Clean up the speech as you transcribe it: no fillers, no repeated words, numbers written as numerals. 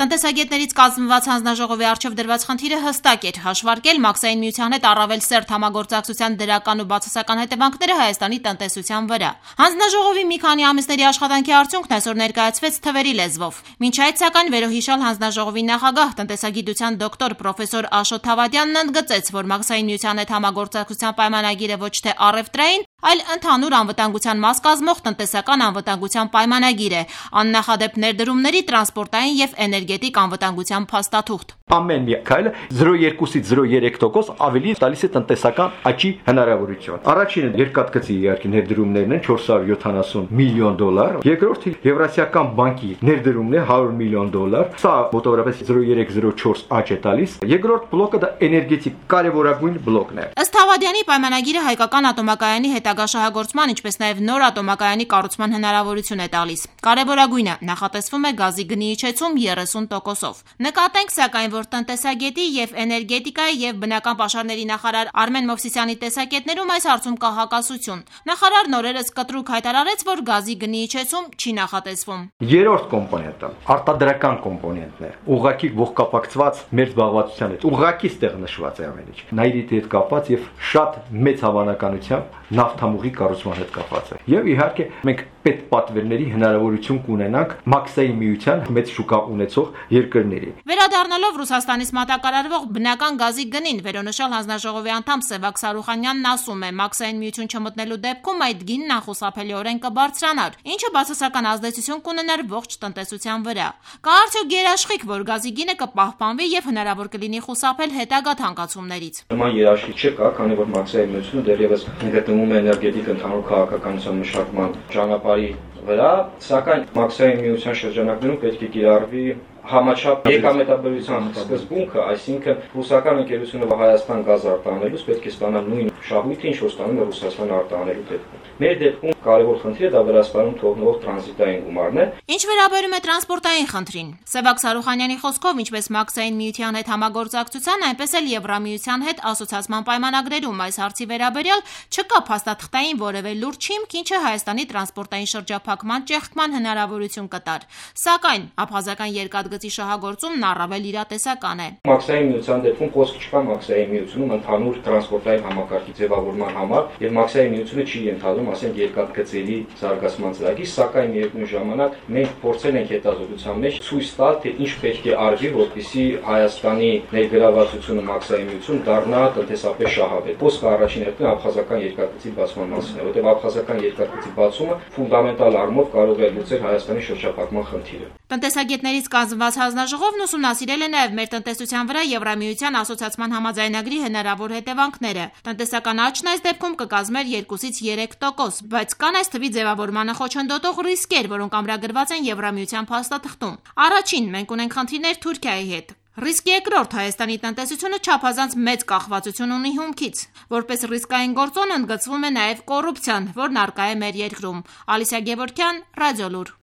Տնտեսագետներից կազմված հանձնաժողովի առջև դրված խնդիրը հստակ էր՝ հաշվարկել Մաքսային միության հետ առավել սերտ համագործակցության դրական ու բացասական հետևանքները Հայաստանի տնտեսության վրա։ Հանձնաժողովի մի քանի ամիսների աշխատանքի արդյունքն այսօր ներկայացվեց թվերի լեզվով։ Մինչ այդ, սակայն, վերոհիշյալ հանձնաժողովի նախագահ տնտեսագիտության դոկտոր պրոֆեսոր Աշոտ Թավադյանն ընդգծեց, որ Մաքսային միության հետ համագործակցության պայմանագիրը ոչ թե առևտրային, այլ ընդհանուր անվտանգության մաս կազմող տնտեսական անվտանգության պայմանագիր է, աննախադեպ ներդրումների, տրանսպորտային եւ էներգետիկ անվտանգության փաստաթուղթ։ Ամեն մի քայլը 0,2-ից 0,3% ավելի տալիս է տնտեսական աճի հնարավորություն։ Առաջինը երկաթգծի իհարկե ներդրումներն են $470 միլիոն, երկրորդը Եվրասիական բանկի ներդրումն է $100 միլիոն, սա մոտավորապես 0,3-0,4 աճ է տալիս։ Երկրորդ բլոկը դա էներգետիկ կարևորագույն բլոկն է։ Ըստ Թավադյանի պայմանագիրը հայկական ատոմակայանի հետագա շահագործման, ինչպես նաև նոր ատոմակայանի կառուցման հնարավորություն է տալիս։ Կարևորագույնը նախատեսվում է գազի գնի իջեցում 30%-ով։ Նկատենք, սակայն, որ տնտեսագետի եւ էներգետիկայի եւ բնական պաշարների նախարար Արմեն Մովսիսյանի տեսակետներում այս հարցում կա հակասություն։ Նախարարն օրերս կտրուկ հայտարարեց, որ գազի գնի իջեցում չի նախատեսվում։ Երրորդ կոմպոնենտը արտադրական կոմպոնենտն է, ուղղակի ողկապակցված մեր զբաղվածության հետ, ուղղակի ստեղ նշված է ամեն ինչ։ Նայրիտի հետ կապված եւ շատ մեծ հավանականությամբ նավթամուղի կառուցման հետ կապված է։ Եվ իհարկե մենք պետպատվերների հնարավորություն կունենանք Մաքսային միության մեծ շուկա ունեցող երկրների։ Վերադառնալով Ռուսաստանից մատակարարվող բնական գազի գնին, վերոնշյալ հանձնաժողովի անդամ Սևակ Սարուխանյանն ասում է, Մաքսային միություն չմտնելու դեպքում այդ գինն անխուսափելիորեն կբարձրանար, ինչը բացասական ազդեցություն կունենար ողջ տնտեսության վրա։ Կա արդյոք երաշխիք, որ գազի գինը կպահպանվի եւ հնարավոր կլինի խուսափել հետագա թանկացումներից։ Նման երաշխիք չկա, քանի որ Մաքսային միությունը դեռևս գտնվում է էներգետիկ ընդհանուր քաղաքականության մշակման ճանապարհի վրա, սակայն Մաքսային միության շրջանակներում պետք է կիրառվի համաչափ եկամետաբերության սկզբունքը, այսինքն ռուսական ընկերությունը Հայաստան գազ արտահանելուց պետք է ստանա նույն շահույթը, ինչ որ ստանում է Ռուսաստան արտահանելու դեպքում։ Մեր դեպքում կարևոր խնդիրը դա Վրաստանում թողնող տրանզիտային գումարն է։ Ինչ վերաբերում է տրանսպորտային խնդրին, Սևակ Սարուխանյանի խոսքով, ինչպես Մաքսային միության հետ համագործակցության, այնպես էլ Եվրամիության հետ ասոցիացման պայմանագրերում այս հարցի վերաբերյալ չկա փաստաթղթային որևէ լուրջ հիմք, ինչը Հայաստանի տրանսպորտային շրջափակման ճեղքման հնարավորություն կտար։ Սակայն աբխազական երկաթգծի շահագործումն առավել իրատեսական է։ Մաքսային միության դեպքում խոսք չկա Մաքսային միությունում ընդհանուր տրանսպորտային համակարգի ձևավորման համար, եւ Մաքսային միությունը չի ենթադրում, ասենք, երկաթգծերի զարգացման ծրագիր, սակայն միևնույն ժամանակ մենք փորձել ենք հետազոտության մեջ ցույց տալ, թե ինչ պետք է արվի, որպեսզի Հայաստանի ներգրավվածությունը Մաքսային միություն դառնա տնտեսապես շահավետ։ Խոսքը առաջին հերթին աբխազական երկաթգծի բացման մասին է, որտեղ աբխազական երկաթգծի բացումը ֆունդամենտալ առումով կարող է լուծել Հայաստանի շրջափակման խնդիրը։ Տնտեսագետներից կազմված հանձնաժողովն ուսումնասիրել է նաև մեր տնտեսության վրա Եվրամիության ասոցիացման համաձայնագրի հնարավոր հետևանքները։ Տնտեսական աճն այս դեպքում կկազմեր 2-ից 3%, բայց կան այս թվի ձևավորմանը խոչընդոտող ռիսկեր, որոնք ամրագրված են Եվրամիության փաստաթղթում։ Առաջին, մենք ունենք խնդիրներ Թուրքիայի հետ։ Ռիսկ երկրորդ, Հայաստանի տնտեսությունը չափազանց մեծ կախվածություն ունի հումքից։ Որպես ռիսկային գործոն ընդգծվում է նաև կոռուպցիան, որն առկա է մեր երկրում։ Ալիսիա Գևորգյան, Ռադիոլուր։